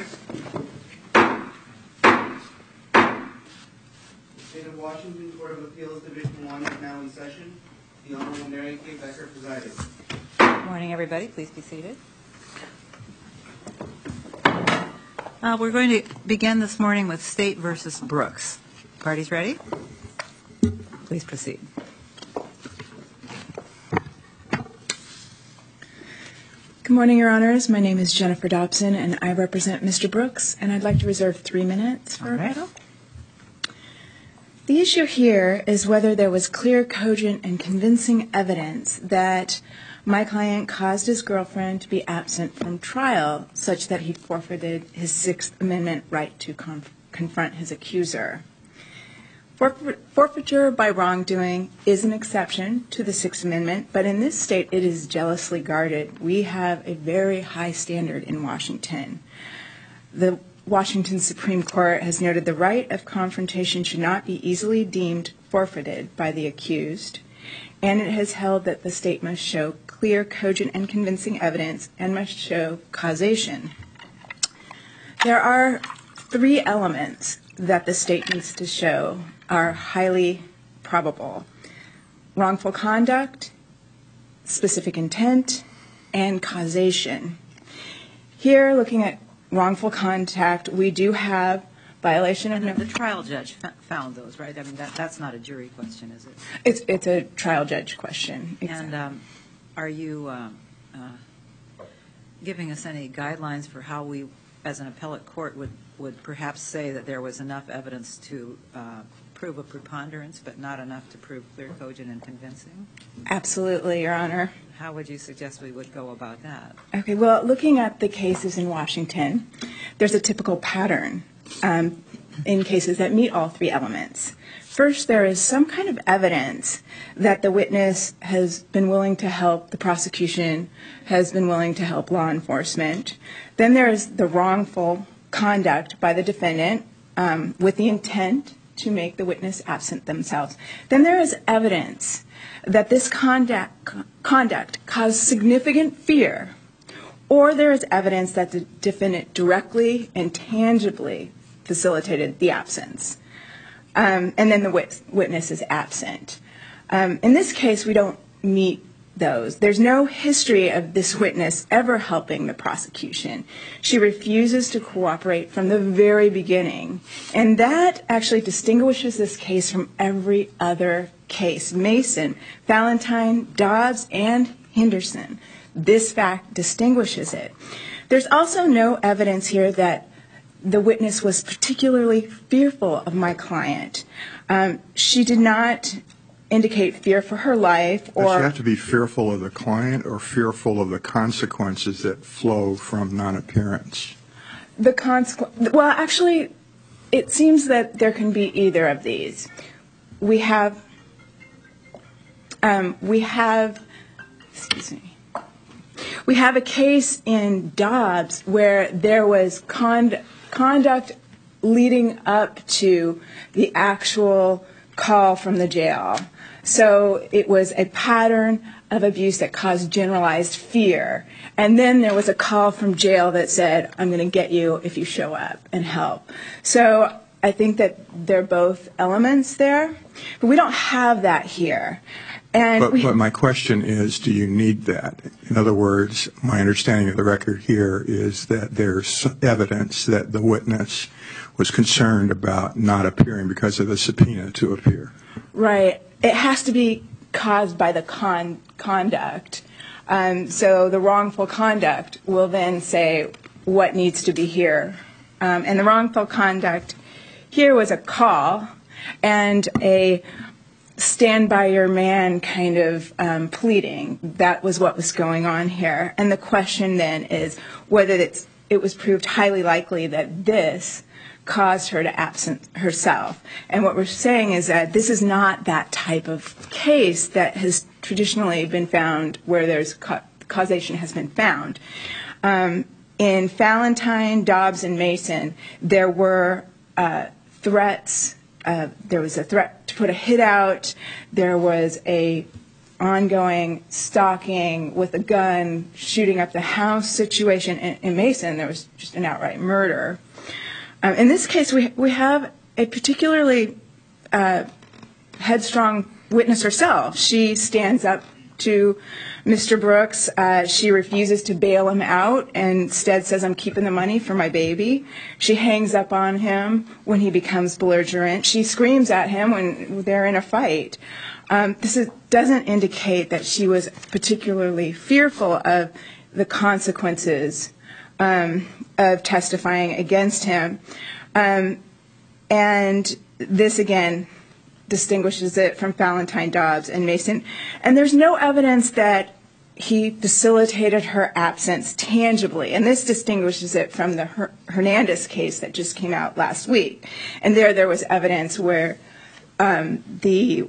State of Washington Court of Appeals Division 1 is now in session. The Honorable Mary Kay Becker presiding. Good morning, everybody. Please be seated. We're going to begin this morning with State v. Brooks. Parties ready? Please proceed. Good morning, Your Honors. My name is Jennifer Dobson, and I represent Mr. Brooks, and I'd like to reserve 3 minutes for rebuttal. The issue here is whether there was clear, cogent, and convincing evidence that my client caused his girlfriend to be absent from trial such that he forfeited his Sixth Amendment right to confront his accuser. Forfeiture by wrongdoing is an exception to the Sixth Amendment, but in this state it is jealously guarded. We have a very high standard in Washington. The Washington Supreme Court has noted the right of confrontation should not be easily deemed forfeited by the accused, and it has held that the state must show clear, cogent, and convincing evidence and must show causation. There are 3 elements that the state needs to show are highly probable: wrongful conduct, specific intent, and causation. Here, looking at wrongful contact, we do have violation of... And the trial judge found those, right? I mean, that's not a jury question, is it? It's a trial judge question. Exactly. And are you giving us any guidelines for how we, as an appellate court, would perhaps say that there was enough evidence to prove a preponderance, but not enough to prove clear, cogent, and convincing? Absolutely, Your Honor. How would you suggest we would go about that? Okay, well, looking at the cases in Washington, there's a typical pattern in cases that meet all 3 elements. First, there is some kind of evidence that the witness has been willing to help the prosecution, has been willing to help law enforcement. Then there is the wrongful conduct by the defendant with the intent to make the witness absent themselves. Then there is evidence that this conduct caused significant fear, or there is evidence that the defendant directly and tangibly facilitated the absence, and then the witness is absent. In this case, we don't meet those. There's no history of this witness ever helping the prosecution. She refuses to cooperate from the very beginning, and that actually distinguishes this case from every other case. Mason, Valentine, Dobbs, and Henderson. This fact distinguishes it. There's also no evidence here that the witness was particularly fearful of my client. She did not indicate fear for her life. Or does she have to be fearful of the client or fearful of the consequences that flow from non-appearance? Well, actually, it seems that there can be either of these. We have a case in Dobbs where there was conduct leading up to the actual call from the jail. So it was a pattern of abuse that caused generalized fear. And then there was a call from jail that said, I'm going to get you if you show up and help. So I think that they're both elements there. But we don't have that here. But my question is, do you need that? In other words, my understanding of the record here is that there's evidence that the witness was concerned about not appearing because of the subpoena to appear. Right. It has to be caused by the conduct. So the wrongful conduct will then say what needs to be here. And the wrongful conduct here was a call and a stand by your man kind of pleading. That was what was going on here. And the question then is whether it was proved highly likely that this caused her to absent herself. And what we're saying is that this is not that type of case that has traditionally been found where there's causation has been found. In Valentine, Dobbs, and Mason, there were threats. There was a threat to put a hit out. There was a ongoing stalking with a gun, shooting up the house situation. In Mason, there was just an outright murder. In this case, we have a particularly headstrong witness herself. She stands up to Mr. Brooks. She refuses to bail him out and instead says, "I'm keeping the money for my baby." She hangs up on him when he becomes belligerent. She screams at him when they're in a fight. This doesn't indicate that she was particularly fearful of the consequences of testifying against him. And this, again, distinguishes it from Valentine Dobbs and Mason. And there's no evidence that he facilitated her absence tangibly. And this distinguishes it from the Hernandez case that just came out last week. And there was evidence where the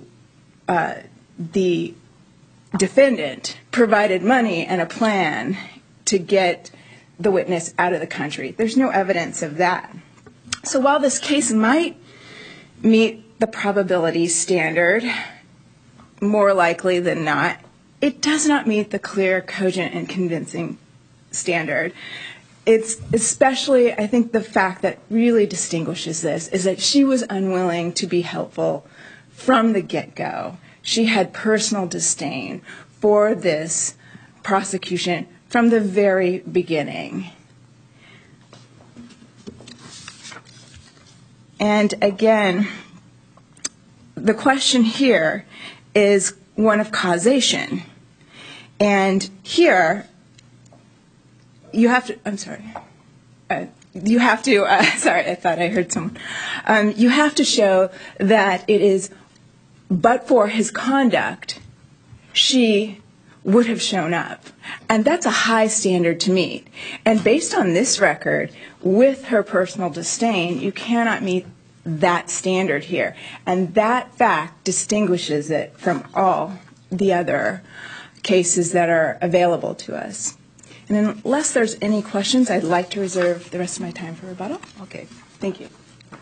defendant provided money and a plan to get the witness out of the country. There's no evidence of that. So while this case might meet the probability standard, more likely than not, it does not meet the clear, cogent, and convincing standard. It's especially, I think, the fact that really distinguishes this is that she was unwilling to be helpful from the get-go. She had personal disdain for this prosecution from the very beginning. And again, the question here is one of causation. And here, you have to, I'm sorry. You have to, sorry, I thought I heard someone. You have to show that it is, but for his conduct, she would have shown up. And that's a high standard to meet. And based on this record, with her personal disdain, you cannot meet that standard here. And that fact distinguishes it from all the other cases that are available to us. And unless there's any questions, I'd like to reserve the rest of my time for rebuttal. Okay, thank you.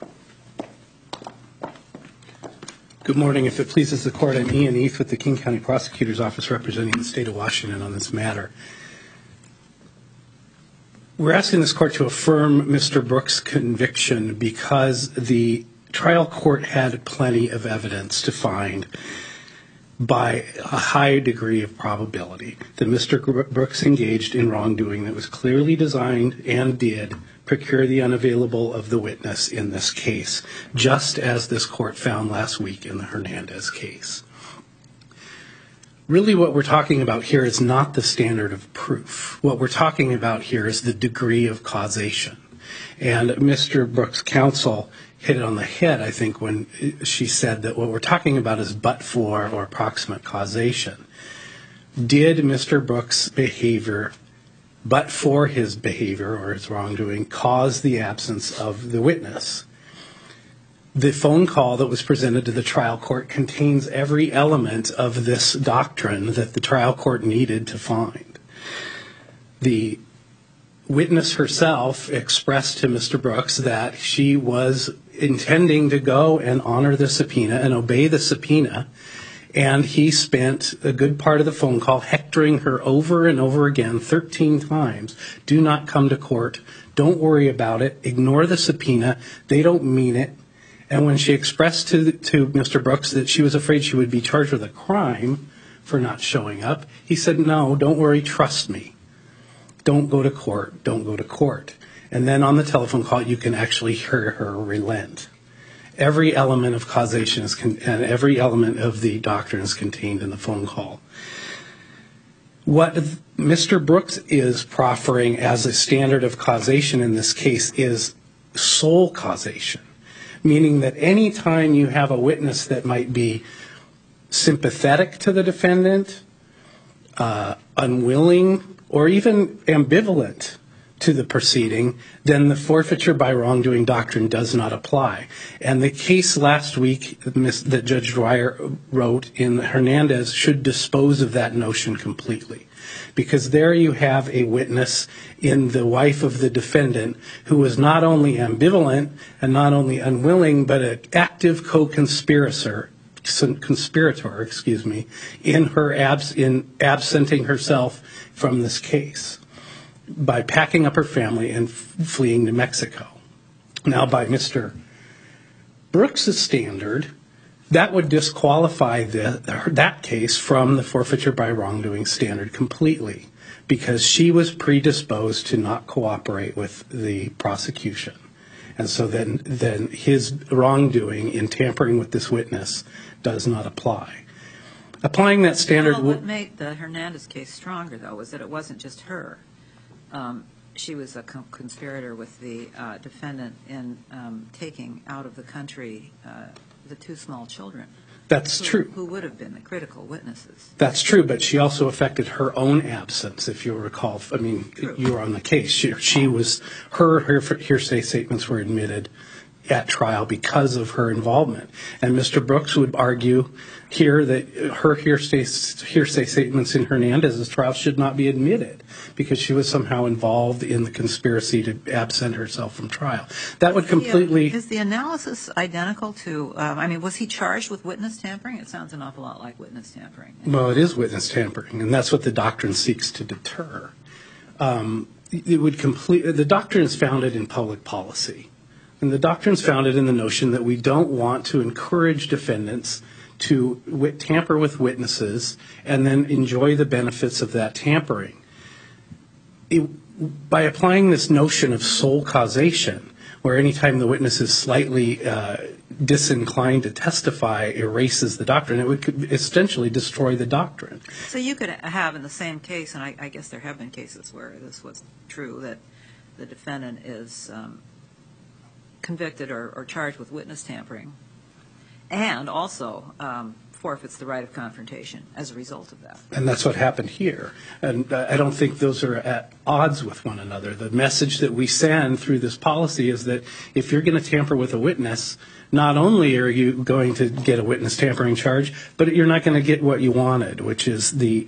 Good morning. If it pleases the Court, I'm Ian Eath with the King County Prosecutor's Office representing the state of Washington on this matter. We're asking this Court to affirm Mr. Brooks' conviction because the trial court had plenty of evidence to find by a high degree of probability that Mr. Brooks engaged in wrongdoing that was clearly designed and did procure the unavailable of the witness in this case, just as this Court found last week in the Hernandez case. Really what we're talking about here is not the standard of proof. What we're talking about here is the degree of causation. And Mr. Brooks' counsel hit it on the head, I think, when she said that what we're talking about is but-for or approximate causation. Did Mr. Brooks' behavior, but for his behavior or his wrongdoing, cause the absence of the witness? The phone call that was presented to the trial court contains every element of this doctrine that the trial court needed to find. The witness herself expressed to Mr. Brooks that she was intending to go and honor the subpoena and obey the subpoena, and he spent a good part of the phone call hectoring her over and over again 13 times. Do not come to court. Don't worry about it. Ignore the subpoena. They don't mean it. And when she expressed to Mr. Brooks that she was afraid she would be charged with a crime for not showing up, he said, "No, don't worry, trust me. Don't go to court. Don't go to court." And then on the telephone call, you can actually hear her relent. Every element of causation and every element of the doctrine is contained in the phone call. What Mr. Brooks is proffering as a standard of causation in this case is sole causation, meaning that any time you have a witness that might be sympathetic to the defendant, unwilling, or even ambivalent to the proceeding, then the forfeiture by wrongdoing doctrine does not apply. And the case last week that Judge Dwyer wrote in Hernandez should dispose of that notion completely. Because there you have a witness in the wife of the defendant who was not only ambivalent and not only unwilling, but an active co-conspirator conspirator, in her absenting herself from this case by packing up her family and fleeing to Mexico. Now, by Mr. Brooks' standard, that would disqualify that case from the forfeiture by wrongdoing standard completely, because she was predisposed to not cooperate with the prosecution. And so then his wrongdoing in tampering with this witness does not apply. Applying that standard... Well, what made the Hernandez case stronger, though, was that it wasn't just her. She was a conspirator with the defendant in taking out of the country the two small children. That's true. Who would have been the critical witnesses. That's true, but she also affected her own absence, if you'll recall. I mean, true. You were on the case. She was, her hearsay statements were admitted at trial because of her involvement. And Mr. Brooks would argue here that her hearsay statements in Hernandez's trial should not be admitted because she was somehow involved in the conspiracy to absent herself from trial. That would completely... Is the analysis identical to, I mean, was he charged with witness tampering? It sounds an awful lot like witness tampering. Well, it is witness tampering, and that's what the doctrine seeks to deter. The doctrine is founded in public policy. And the doctrine is founded in the notion that we don't want to encourage defendants to tamper with witnesses and then enjoy the benefits of that tampering. By applying this notion of sole causation, where any time the witness is slightly disinclined to testify erases the doctrine, it would essentially destroy the doctrine. So you could have in the same case, and I guess there have been cases where this was true, that the defendant is convicted or charged with witness tampering and also forfeits the right of confrontation as a result of that. And that's what happened here. And I don't think those are at odds with one another. The message that we send through this policy is that if you're going to tamper with a witness, not only are you going to get a witness tampering charge, but you're not going to get what you wanted, which is the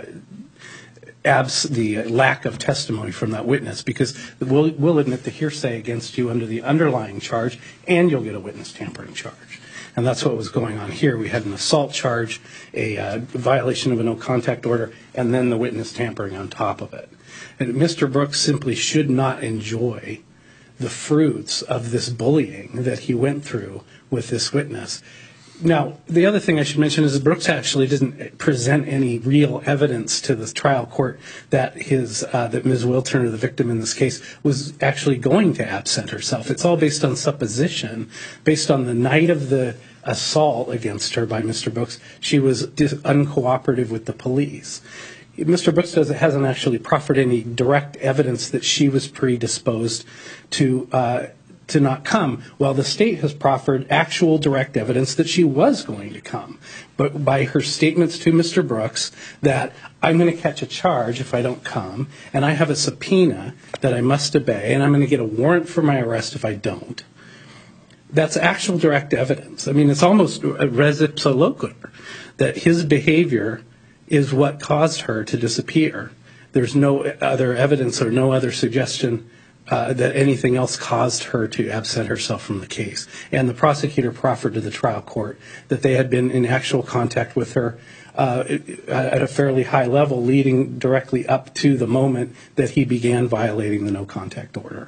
lack of testimony from that witness, because we'll admit the hearsay against you under the underlying charge, and you'll get a witness tampering charge. And that's what was going on here. We had an assault charge, a violation of a no-contact order, and then the witness tampering on top of it. And Mr. Brooks simply should not enjoy the fruits of this bullying that he went through with this witness. Now, the other thing I should mention is that Brooks actually didn't present any real evidence to the trial court that that Ms. Wilturner, the victim in this case, was actually going to absent herself. It's all based on supposition. Based on the night of the assault against her by Mr. Brooks, she was uncooperative with the police. Mr. Brooks hasn't actually proffered any direct evidence that she was predisposed to not come, while the state has proffered actual direct evidence that she was going to come. But by her statements to Mr. Brooks that I'm going to catch a charge if I don't come, and I have a subpoena that I must obey, and I'm going to get a warrant for my arrest if I don't. That's actual direct evidence. I mean, it's almost a res ipsa loquitur, that his behavior is what caused her to disappear. There's no other evidence or no other suggestion that anything else caused her to absent herself from the case. And the prosecutor proffered to the trial court that they had been in actual contact with her at a fairly high level, leading directly up to the moment that he began violating the no-contact order.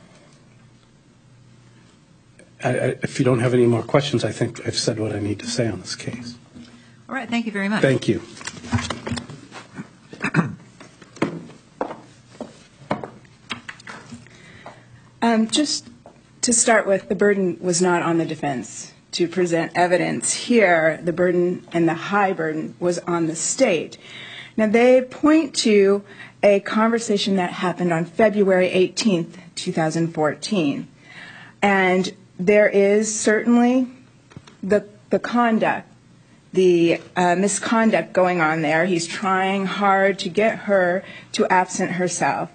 If you don't have any more questions, I think I've said what I need to say on this case. All right, thank you very much. Thank you. Just to start with, the burden was not on the defense to present evidence. Here, the burden and the high burden was on the state. Now, they point to a conversation that happened on February 18th, 2014. And there is certainly the conduct, the misconduct going on there. He's trying hard to get her to absent herself.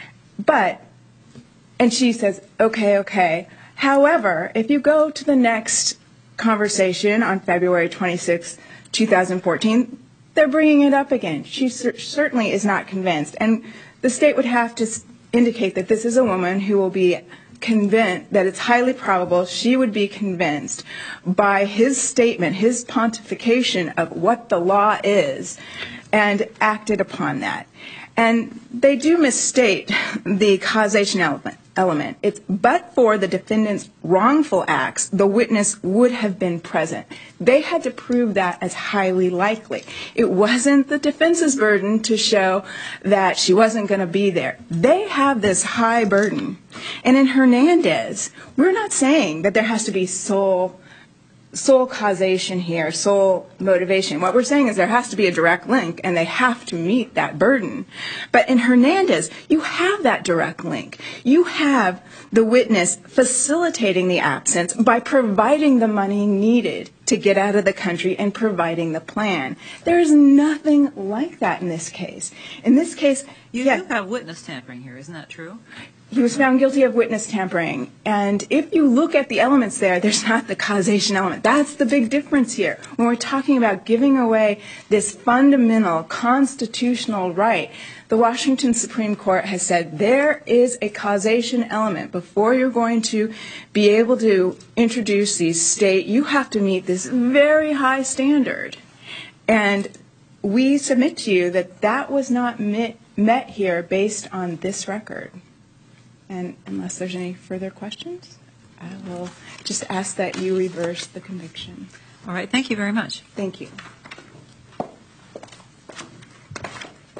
And she says, okay. However, if you go to the next conversation on February 26, 2014, they're bringing it up again. She certainly is not convinced. And the state would have to indicate that this is a woman who will be convinced, that it's highly probable she would be convinced by his statement, his pontification of what the law is, and acted upon that. And they do misstate the causation element. It's but for the defendant's wrongful acts, the witness would have been present. They had to prove that as highly likely. It wasn't the defense's burden to show that she wasn't going to be there. They have this high burden. And in Hernandez, we're not saying that there has to be sole causation here, sole motivation. What we're saying is there has to be a direct link, and they have to meet that burden. But in Hernandez, you have that direct link. You have the witness facilitating the absence by providing the money needed to get out of the country and providing the plan. There is nothing like that in this case. In this case, You do have witness tampering here, isn't that true? He was found guilty of witness tampering. And if you look at the elements there, there's not the causation element. That's the big difference here. When we're talking about giving away this fundamental constitutional right, the Washington Supreme Court has said there is a causation element. Before you're going to be able to introduce these state, you have to meet this very high standard. And we submit to you that that was not met here based on this record. And unless there's any further questions, I will just ask that you reverse the conviction. All right, thank you very much. Thank you.